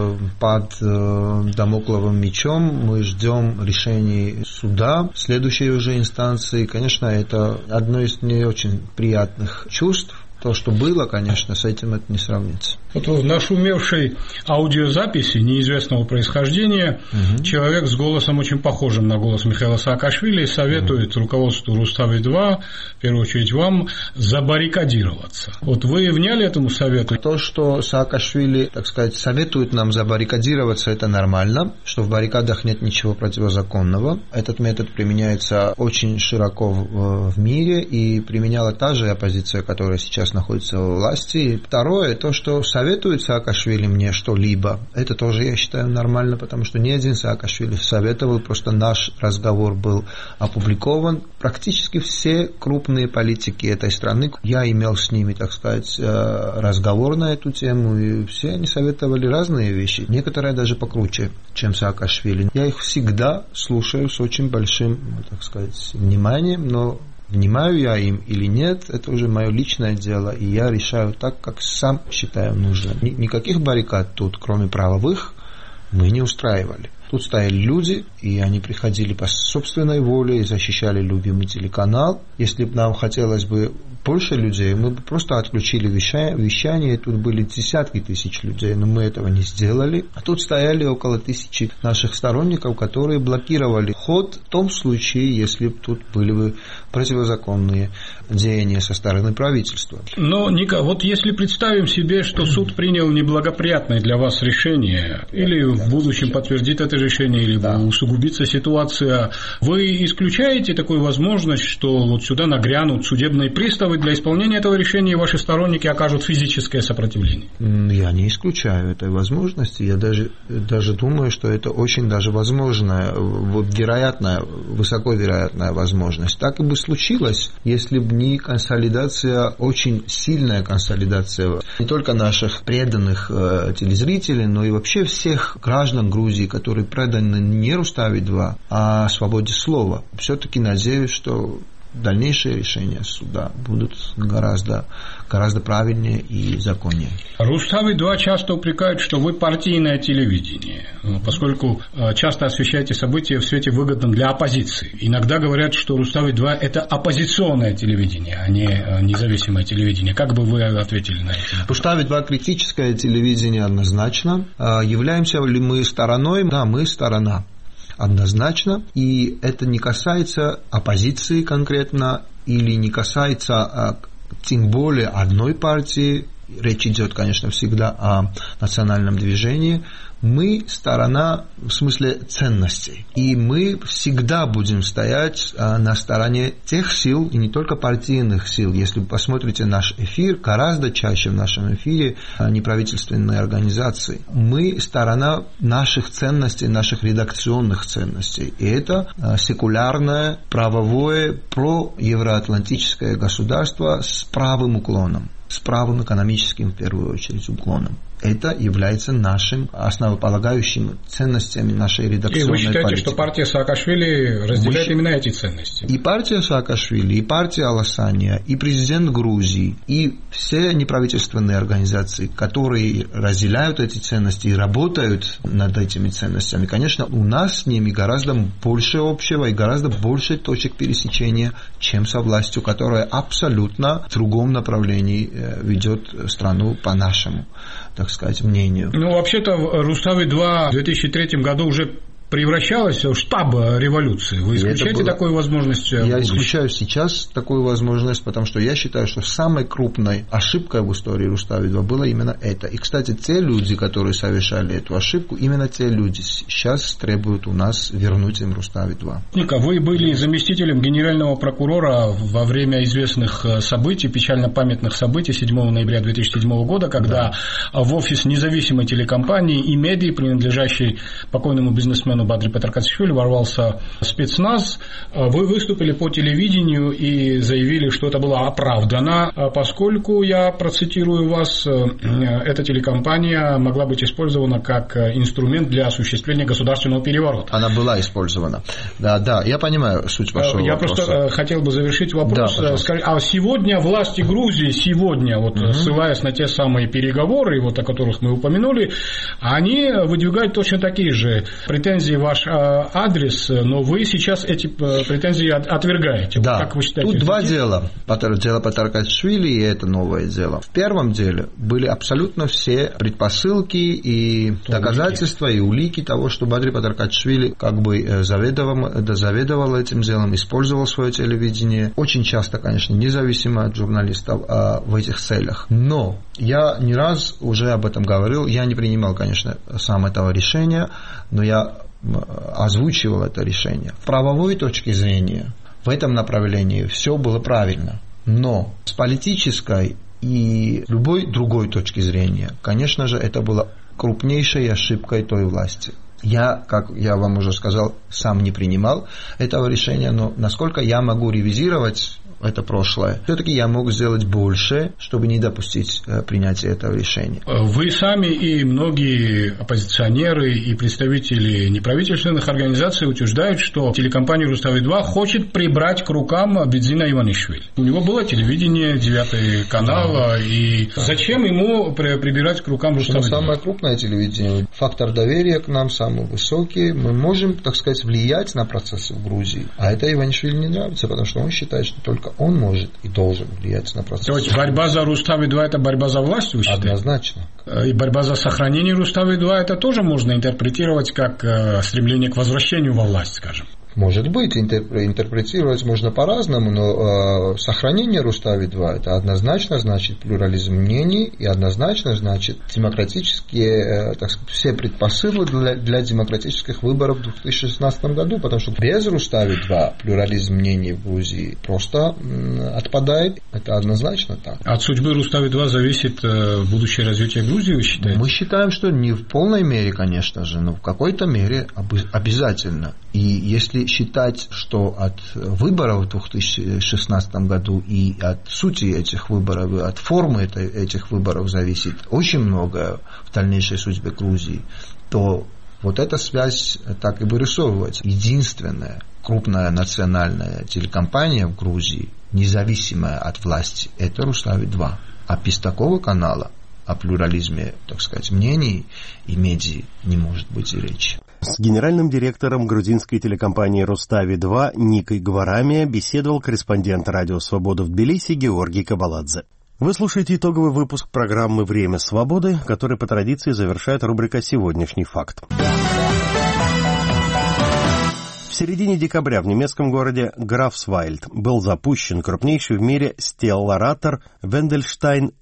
под дамокловым мечом, мы ждем решений суда, следующей уже инстанции. Конечно, это одно из не очень приятных чувств. То, что было, конечно, с этим это не сравнится. Вот в нашумевшей аудиозаписи неизвестного происхождения человек с голосом очень похожим на голос Михаила Саакашвили советует руководству «Рустави-2», в первую очередь вам, забаррикадироваться. Вот вы вняли этому совету? То, что Саакашвили, так сказать, советует нам забаррикадироваться, это нормально, что в баррикадах нет ничего противозаконного. Этот метод применяется очень широко в мире, и применяла та же оппозиция, которая сейчас находится во власти. И второе, то, что советует Саакашвили мне что-либо, это тоже, я считаю, нормально, потому что ни один Саакашвили советовал, просто наш разговор был опубликован. Практически все крупные политики этой страны, я имел с ними, так сказать, разговор на эту тему, и все они советовали разные вещи, некоторые даже покруче, чем Саакашвили. Я их всегда слушаю с очень большим, так сказать, вниманием, но внимаю я им или нет, это уже мое личное дело, и я решаю так, как сам считаю нужным. Никаких баррикад тут, кроме правовых, мы не устраивали. Тут стояли люди, и они приходили по собственной воле и защищали любимый телеканал. Если бы нам хотелось бы больше людей, мы бы просто отключили вещание, тут были десятки тысяч людей, но мы этого не сделали. А тут стояли около 1000 наших сторонников, которые блокировали ход в том случае, если бы тут были бы противозаконные деяния со стороны правительства. Но, Ника, вот если представим себе, что суд принял неблагоприятное для вас решение, или в будущем подтвердит это решение, или усугубится ситуация, вы исключаете такую возможность, что вот сюда нагрянут судебные приставы для исполнения этого решения, и ваши сторонники окажут физическое сопротивление? Я не исключаю этой возможности. Я даже думаю, что это очень даже возможная, вероятная, высоковероятная возможность. Так и бы случилось, если бы не консолидация, очень сильная консолидация не только наших преданных телезрителей, но и вообще всех граждан Грузии, которые преданы не Рустави-2, а свободе слова. Все-таки надеюсь, что дальнейшие решения суда будут гораздо правильнее и законнее. Рустави-2 часто упрекают, что вы партийное телевидение, поскольку часто освещаете события в свете выгодном для оппозиции. Иногда говорят, что Рустави-2 – это оппозиционное телевидение, а не независимое телевидение. Как бы вы ответили на это? Рустави-2 – критическое телевидение однозначно. Являемся ли мы стороной? Да, мы сторона. Однозначно, и это не касается оппозиции конкретно, или не касается тем более одной партии, речь идет, конечно, всегда о национальном движении. Мы сторона в смысле ценностей, и мы всегда будем стоять на стороне тех сил, и не только партийных сил. Если вы посмотрите наш эфир, гораздо чаще в нашем эфире неправительственные организации. Мы сторона наших ценностей, наших редакционных ценностей, и это секулярное, правовое, проевроатлантическое государство с правым уклоном, с правым экономическим, в первую очередь, уклоном. Это является нашим основополагающим ценностями нашей редакционной политики. И вы считаете, политики. Что партия Саакашвили разделяет именно эти ценности? И партия Саакашвили, и партия Аласания, и президент Грузии, и все неправительственные организации, которые разделяют эти ценности и работают над этими ценностями, конечно, у нас с ними гораздо больше общего и гораздо больше точек пересечения, чем со властью, которая абсолютно в другом направлении ведет страну по-нашему, так сказать, мнению. Ну, вообще-то, Рустави-2 в 2003 году уже превращалась в штаб революции. Вы исключаете такую возможность? Я исключаю сейчас такую возможность, потому что я считаю, что самой крупной ошибкой в истории Рустави-2 было именно это. И, кстати, те люди, которые совершали эту ошибку, именно те люди сейчас требуют у нас вернуть им Рустави-2. Ника, вы были заместителем генерального прокурора во время известных событий, печально памятных событий 7 ноября 2007 года, когда в офис независимой телекомпании и медиа, принадлежащей покойному бизнесмену Бадри Петаркашвили, ворвался спецназ. Вы выступили по телевидению и заявили, что это было оправдано, поскольку, я процитирую вас, эта телекомпания могла быть использована как инструмент для осуществления государственного переворота. Она была использована. Да, я понимаю суть вашего вопроса. Я просто хотел бы завершить вопрос. Да, а сегодня власти Грузии, ссылаясь на те самые переговоры, о которых мы упомянули, они выдвигают точно такие же претензии в ваш адрес, но вы сейчас эти претензии отвергаете. Да, как вы считаете? Тут два дела. Дело Петаркашвили и это новое дело. В первом деле были абсолютно все предпосылки и доказательства, и улики того, что Бадри Петаркашвили заведовал этим делом, использовал свое телевидение. Очень часто, конечно, независимо от журналистов в этих целях. Но я не раз уже об этом говорил. Я не принимал, конечно, сам этого решения, но я озвучивал это решение. С правовой точки зрения в этом направлении все было правильно. Но с политической и любой другой точки зрения, конечно же, это было крупнейшей ошибкой той власти. Я, как я вам уже сказал, сам не принимал этого решения, но насколько я могу ревизировать это прошлое, все-таки я мог сделать больше, чтобы не допустить принятия этого решения. Вы сами и многие оппозиционеры и представители неправительственных организаций утверждают, что телекомпания Рустави-2 хочет прибрать к рукам Бедзина Иванишвили. У него было телевидение, 9 канал, и зачем ему прибирать к рукам Рустави-2? Самое крупное телевидение, фактор доверия к нам самый высокий, мы можем, так сказать, влиять на процессы в Грузии, а это Иванишвили не нравится, потому что он считает, что только он может и должен влиять на процесс. То есть борьба за Рустави-2 – это борьба за власть, вы считаете? Однозначно. И борьба за сохранение Рустави-2 – это тоже можно интерпретировать как стремление к возвращению во власть, скажем? Может быть, интерпретировать можно по-разному, но сохранение Рустави-2 это однозначно значит плюрализм мнений и однозначно значит демократические, так сказать, все предпосылы для демократических выборов в 2016 году, потому что без Рустави-2 плюрализм мнений в Грузии просто отпадает, это однозначно так. От судьбы Рустави-2 зависит будущее развитие Грузии, вы считаете? Мы считаем, что не в полной мере, конечно же, но в какой-то мере обязательно. И если считать, что от выборов в 2016 году и от сути этих выборов, и от формы этих выборов зависит очень многое в дальнейшей судьбе Грузии, то Вот эта связь так и вырисовывается. Единственная крупная национальная телекомпания в Грузии, независимая от власти, это Рустави-2. А без такого канала о плюрализме, так сказать, мнений и медиа не может быть и речи. С генеральным директором грузинской телекомпании «Рустави-2» Никой Гварамия беседовал корреспондент «Радио Свобода» в Тбилиси Георгий Кабаладзе. Вы слушаете итоговый выпуск программы «Время свободы», который по традиции завершает рубрика «Сегодняшний факт». В середине декабря в немецком городе Графсвальд был запущен крупнейший в мире стелларатор Wendelstein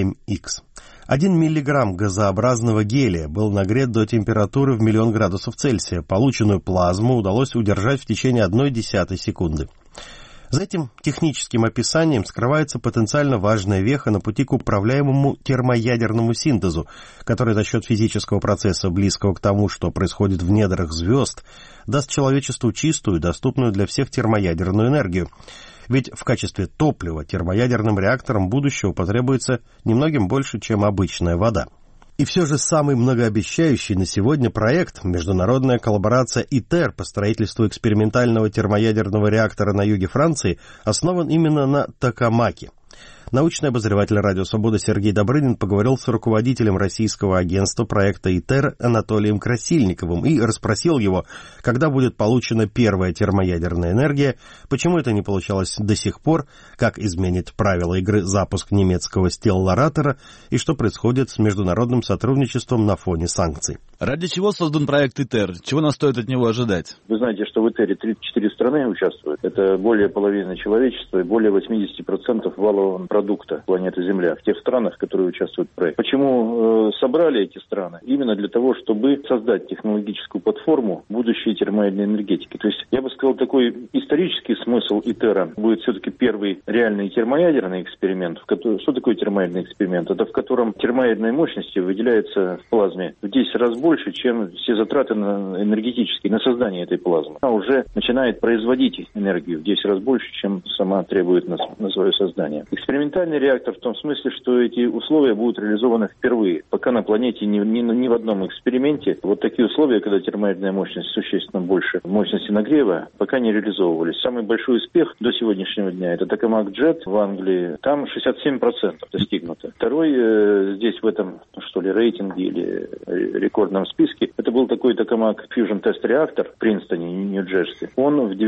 7X. 1 миллиграмм газообразного гелия был нагрет до температуры в 1 000 000 градусов Цельсия. Полученную плазму удалось удержать в течение 0,1 секунды. За этим техническим описанием скрывается потенциально важная веха на пути к управляемому термоядерному синтезу, который за счет физического процесса, близкого к тому, что происходит в недрах звезд, даст человечеству чистую, доступную для всех термоядерную энергию. Ведь в качестве топлива термоядерным реакторам будущего потребуется немногим больше, чем обычная вода. И все же самый многообещающий на сегодня проект — международная коллаборация ИТЕР по строительству экспериментального термоядерного реактора на юге Франции основан именно на токамаке. Научный обозреватель «Радио Свобода» Сергей Добрынин поговорил с руководителем российского агентства проекта ИТЕР Анатолием Красильниковым и расспросил его, когда будет получена первая термоядерная энергия, почему это не получалось до сих пор, как изменит правила игры запуск немецкого стелларатора и что происходит с международным сотрудничеством на фоне санкций. Ради чего создан проект ИТЕР? Чего нам стоит от него ожидать? Вы знаете, что в ИТЕРе 34 страны участвуют. Это более половины человечества и более 80% валового продукта планеты Земля в тех странах, которые участвуют в проекте. Почему собрали эти страны? Именно для того, чтобы создать технологическую платформу будущей термоядерной энергетики. То есть, я бы сказал, такой исторический смысл ИТЕРа будет все-таки первый реальный термоядерный эксперимент. Что такое термоядерный эксперимент? Это в котором термоядерной мощности выделяется в плазме в 10 раз больше, чем все затраты энергетические на создание этой плазмы. Она уже начинает производить энергию в 10 раз больше, чем сама требует на свое создание. Экспериментальный реактор в том смысле, что эти условия будут реализованы впервые. Пока на планете ни в одном эксперименте вот такие условия, когда термоядерная мощность существенно больше мощности нагрева, пока не реализовывались. Самый большой успех до сегодняшнего дня — это Токамак Джет в Англии. Там 67% достигнуто. Второй здесь в этом, рейтинге или рекордном списке, это был такой Токамак Fusion Test реактор в Принстоне, Нью-Джерси. Он в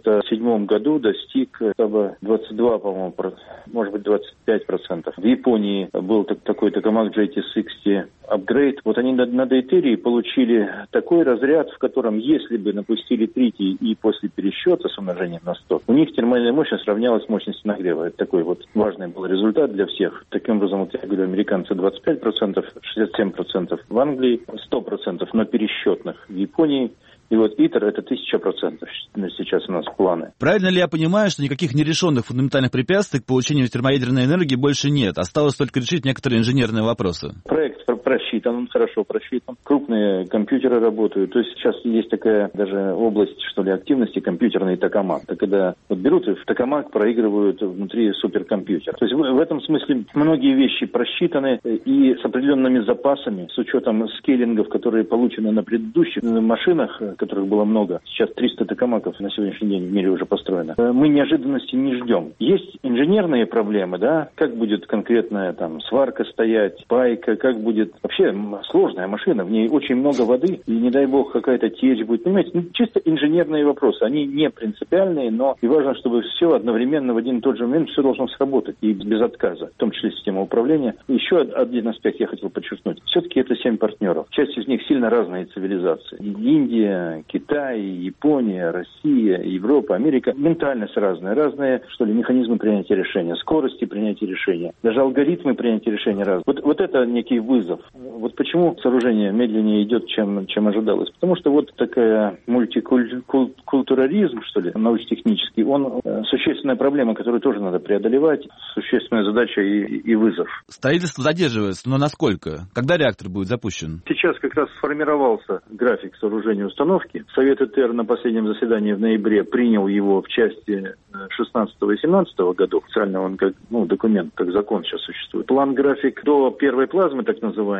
97 году достиг 22, по-моему, может быть 25%. В Японии был такой Токамак JT60 Upgrade. Вот они на дейтерии получили такой разряд, в котором, если бы напустили тритий и после пересчета с умножением на 100, у них термальная мощность равнялась мощности нагрева. Это такой вот важный был результат для всех. Таким образом, вот я говорю, американцы 25%, 67% в Англии, 100% но пересчетных в Японии. И вот ИТЕР — это 1000% сейчас у нас планы. Правильно ли я понимаю, что никаких нерешенных фундаментальных препятствий к получению термоядерной энергии больше нет? Осталось только решить некоторые инженерные вопросы. Проект просчитан, он хорошо просчитан. Крупные компьютеры работают. То есть сейчас есть такая даже область, активности компьютерный токамак. Это когда берут и в токамак проигрывают внутри суперкомпьютер. То есть в этом смысле многие вещи просчитаны и с определенными запасами, с учетом скейлингов, которые получены на предыдущих машинах, которых было много. Сейчас 300 токамаков на сегодняшний день в мире уже построено. Мы неожиданности не ждем. Есть инженерные проблемы, да, как будет конкретная сварка стоять, пайка, как будет вообще сложная машина, в ней очень много воды, и не дай бог какая-то течь будет. Понимаете, чисто инженерные вопросы, они не принципиальные, но и важно, чтобы все одновременно в один и тот же момент все должно сработать, и без отказа, в том числе система управления. Еще один аспект я хотел подчеркнуть. Все-таки это 7 партнеров. Часть из них сильно разные цивилизации. Индия, Китай, Япония, Россия, Европа, Америка. Ментальность разная, механизмы принятия решения, скорости принятия решения, даже алгоритмы принятия решения разные. Вот это некий вызов. Вот почему сооружение медленнее идет, чем ожидалось. Потому что вот такая мультикультурализм, научно-технический, он существенная проблема, которую тоже надо преодолевать, существенная задача и вызов. Строительство задерживается, но насколько? Когда реактор будет запущен? Сейчас как раз сформировался график сооружения установки. Совет ИТЕР на последнем заседании в ноябре принял его в части 16 и 17 годов. Официально он как документ, как закон сейчас существует. План-график до первой плазмы, так называемой,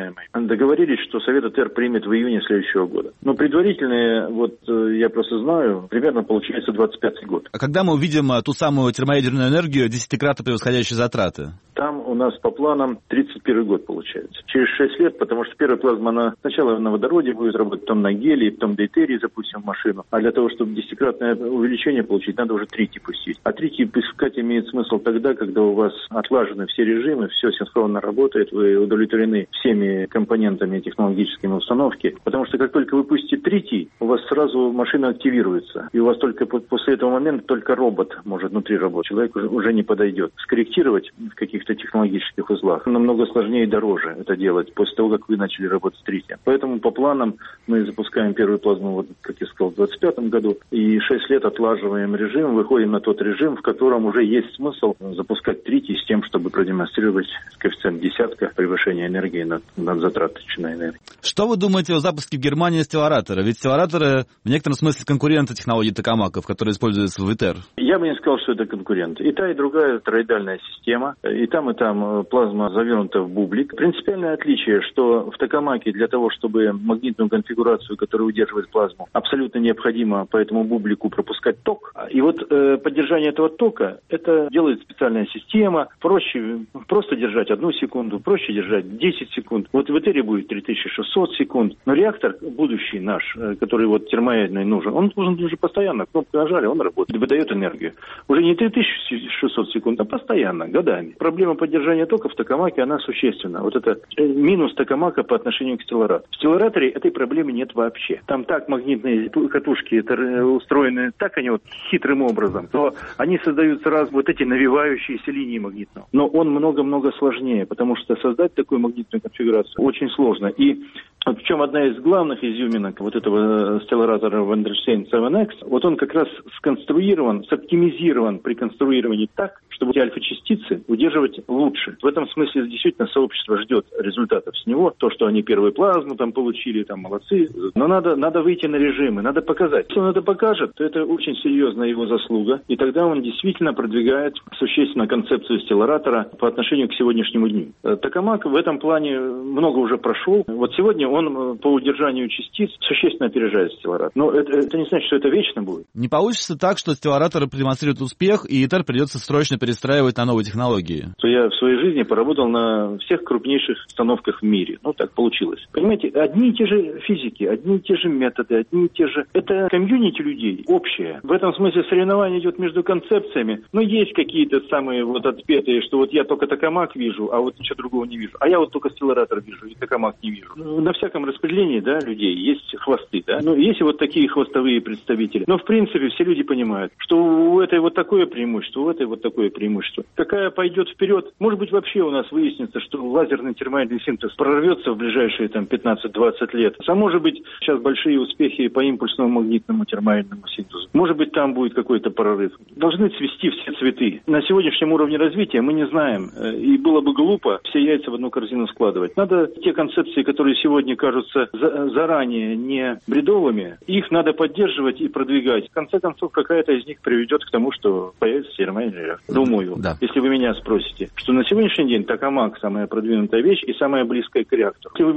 уважаемый, договорились, что Совет ИТЕР примет в июне следующего года. Но предварительные, я просто знаю, примерно получается 25-й год. А когда мы увидим ту самую термоядерную энергию, 10-кратно превосходящую затраты? Там у нас по планам 31 год получается. Через 6 лет, потому что первая плазма, она сначала на водороде будет работать, потом на гелии, потом дейтерий запустим в машину. А для того, чтобы 10-кратное увеличение получить, надо уже тритий пустить. А тритий пускать имеет смысл тогда, когда у вас отлажены все режимы, все синхронно работает, вы удовлетворены всеми компонентами технологическими установки. Потому что как только вы пустите тритий, у вас сразу машина активируется. И у вас только после этого момента только робот может внутри работать. Человек уже не подойдет. Скорректировать в каких-то технологических узлах намного сложнее и дороже это делать после того, как вы начали работать с тритием. Поэтому по планам мы запускаем первую плазму, как я сказал, в 2025 году. И 6 лет отлаживаем режим, выходим на тот режим, в котором уже есть смысл запускать тритий с тем, чтобы продемонстрировать коэффициент десятка превышения энергии над затраченной энергией. Что вы думаете о запуске в Германии стелларатора? Ведь стеллараторы в некотором смысле конкуренты технологий токамаков, которые используются в ИТЕР. Я бы не сказал, что это конкуренты. И та, и другая тороидальная система. И там плазма завернута в бублик. Принципиальное отличие, что в токамаке для того, чтобы магнитную конфигурацию, которая удерживает плазму, абсолютно необходимо по этому бублику пропускать ток. И поддержание этого тока, это делает специальная система. Проще просто держать 1 секунду, проще держать 10 секунд. В ИТЕРе будет 3600 секунд. Но реактор будущий наш, который термоядерный нужен, он должен уже постоянно, кнопку нажали, он работает, выдает энергию. Уже не 3600 секунд, а постоянно, годами. Проблема поддержания тока в токамаке, она существенна. Это минус токамака по отношению к стелларатору. В стеллараторе этой проблемы нет вообще. Там так магнитные катушки устроены, так они хитрым образом, то они создают сразу эти навивающиеся линии магнитного. Но он много-много сложнее, потому что создать такую магнитную конфигурацию очень сложно. И причем одна из главных изюминок этого стелларатора Вандерштейн 7X, он как раз сконструирован, соптимизирован при конструировании так, чтобы эти альфа-частицы удерживать лучше. В этом смысле действительно сообщество ждет результатов с него. То, что они первую плазму получили, молодцы. Но надо выйти на режимы, надо показать. Если он это покажет, то это очень серьезная его заслуга. И тогда он действительно продвигает существенно концепцию стелларатора по отношению к сегодняшнему дню. Токамак в этом плане много уже прошел. Сегодня он по удержанию частиц существенно опережает стелларатор. Но это не значит, что это вечно будет. Не получится так, что стелларатор продемонстрирует успех, и ИТЕР придется срочно перестраивать на новые технологии? Я в своей жизни поработал на всех крупнейших установках в мире. Так получилось. Понимаете, одни и те же физики, одни и те же методы, одни и те же... Это комьюнити людей общее. В этом смысле соревнование идет между концепциями. Есть какие-то самые отпетые, что я только токамак вижу, а ничего другого не вижу. А я только стелларатор вижу, и токамак не вижу. На всяком распределении, людей есть хвосты, есть такие хвостовые представители. Но в принципе все люди понимают, что у этой такое преимущество, у этой такое преимущество. Какая пойдет вперед, может быть вообще у нас выяснится, что лазерный термоядерный синтез прорвется в ближайшие 15-20 лет. А может быть сейчас большие успехи по импульсному магнитному термоядерному синтезу. Может быть там будет какой-то прорыв. Должны цвести все цветы. На сегодняшнем уровне развития мы не знаем. И было бы глупо все яйца в одну корзину складывать. Надо те концепции, которые сегодня кажутся заранее не бредовыми, их надо поддерживать и продвигать. В конце концов, какая-то из них приведет к тому, что появится термоядерный реактор. Думаю, если вы меня спросите, что на сегодняшний день токамак самая продвинутая вещь и самая близкая к реактору. Если вы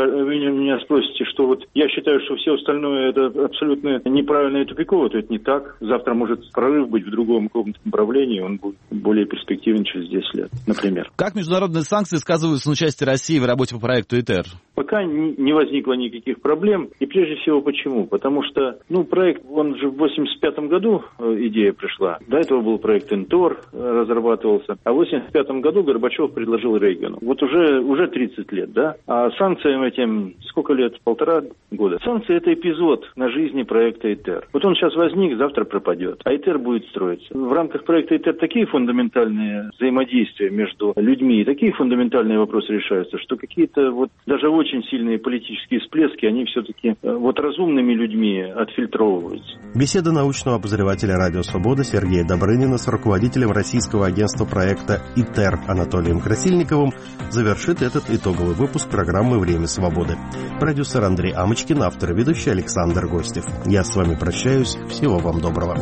меня спросите, что я считаю, что все остальное это абсолютно неправильно и тупиково, то это не так. Завтра может прорыв быть в другом каком-то направлении, он будет более перспективен через 10 лет, например. Как международные санкции сказываются на участии России в работе по проекту ИТЕР? Пока не возникло никаких проблем. И прежде всего почему? Потому что, проект, он же в 1985 году идея пришла. До этого был проект ИНТОР, разрабатывался. А в 1985 году Горбачев предложил Рейгану. Уже 30 лет, А санкциям этим сколько лет? 1,5 года. Санкции — это эпизод на жизни проекта ИТЕР. Он сейчас возник, завтра пропадет. А ИТЕР будет строиться. В рамках проекта ИТЕР такие фундаментальные взаимодействия между людьми, такие фундаментальные вопросы решаются, что какие-то даже очень сильные политические всплески, они все-таки разумными людьми отфильтровываются. Беседа научного обозревателя «Радио Свобода» Сергея Добрынина с руководителем российского агентства проекта ИТЕР Анатолием Красильниковым завершит этот итоговый выпуск программы «Время свободы». Продюсер Андрей Амочкин, автор и ведущий Александр Гостев. Я с вами прощаюсь. Всего вам доброго.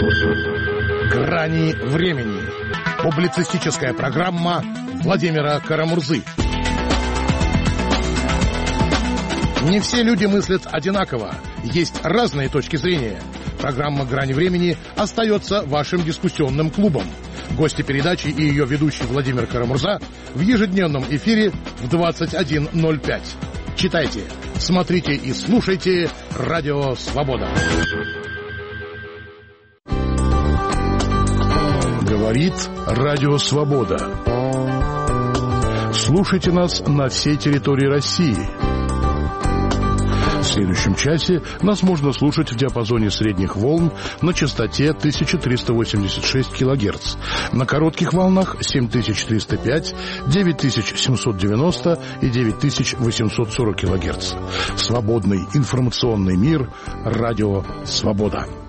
«Грани времени». Публицистическая программа Владимира Карамурзы. Не все люди мыслят одинаково. Есть разные точки зрения. Программа «Грани времени» остается вашим дискуссионным клубом. Гости передачи и ее ведущий Владимир Карамурза в ежедневном эфире в 21:05. Читайте, смотрите и слушайте «Радио Свобода». Говорит Радио Свобода. Слушайте нас на всей территории России. В следующем часе нас можно слушать в диапазоне средних волн на частоте 1386 кГц, на коротких волнах 7305, 9790 и 9840 кГц. Свободный информационный мир. Радио Свобода.